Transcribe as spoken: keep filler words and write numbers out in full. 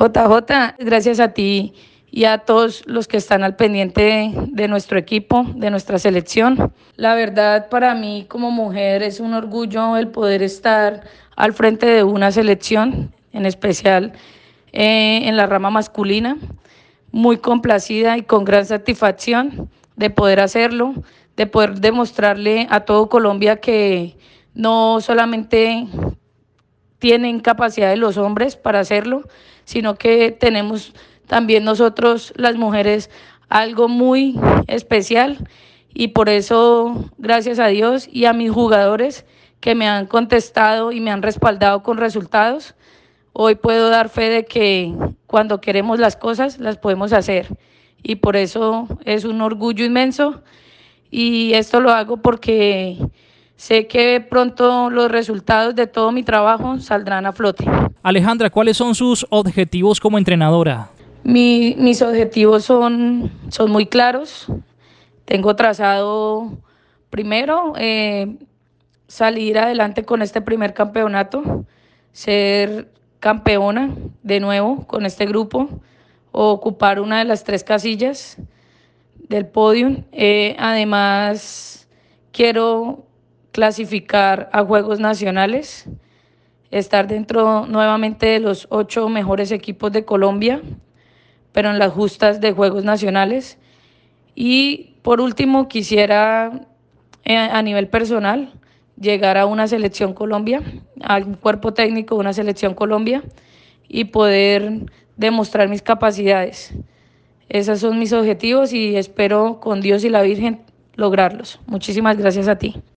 J J, gracias a ti y a todos los que están al pendiente de, de nuestro equipo, de nuestra selección. La verdad, para mí como mujer es un orgullo el poder estar al frente de una selección, en especial eh, en la rama masculina. Muy complacida y con gran satisfacción de poder hacerlo, de poder demostrarle a todo Colombia que no solamente tienen capacidad de los hombres para hacerlo, sino que tenemos también nosotros las mujeres algo muy especial y por eso, gracias a Dios y a mis jugadores que me han contestado y me han respaldado con resultados, hoy puedo dar fe de que cuando queremos las cosas las podemos hacer y por eso es un orgullo inmenso y esto lo hago porque sé que pronto los resultados de todo mi trabajo saldrán a flote. Alejandra, ¿cuáles son sus objetivos como entrenadora? Mi, mis objetivos son, son muy claros. Tengo trazado primero eh, salir adelante con este primer campeonato, ser campeona de nuevo con este grupo, o ocupar una de las tres casillas del podio. Eh, además, quiero clasificar a Juegos Nacionales, estar dentro nuevamente de los ocho mejores equipos de Colombia, pero en las justas de Juegos Nacionales. Y por último, quisiera eh, a nivel personal llegar a una selección Colombia, al cuerpo técnico de una selección Colombia y poder demostrar mis capacidades. Esos son mis objetivos y espero con Dios y la Virgen lograrlos. Muchísimas gracias a ti.